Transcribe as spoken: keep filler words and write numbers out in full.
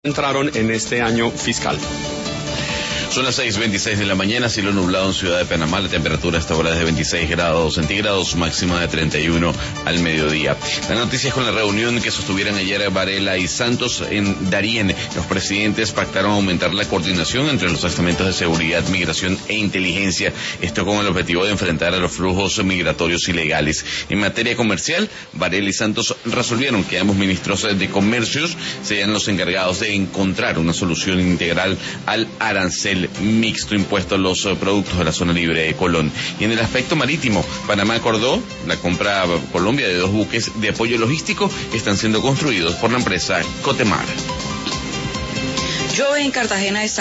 entraron en este año fiscal. Son las seis veintiséis de la mañana, cielo nublado en Ciudad de Panamá, la temperatura hasta ahora es de veintiséis grados centígrados, máxima de treinta y uno al mediodía. La noticia es con la reunión que sostuvieron ayer Varela y Santos en Darién. Los presidentes pactaron aumentar la coordinación entre los estamentos de seguridad, migración e inteligencia, esto con el objetivo de enfrentar a los flujos migratorios ilegales. En materia comercial, Varela y Santos resolvieron que ambos ministros de comercios sean los encargados de encontrar una solución integral al arancel mixto impuesto a los productos de la zona libre de Colón. Y en el aspecto marítimo, Panamá acordó la compra a Colombia de dos buques de apoyo logístico que están siendo construidos por la empresa Cotemar. Yo en Cartagena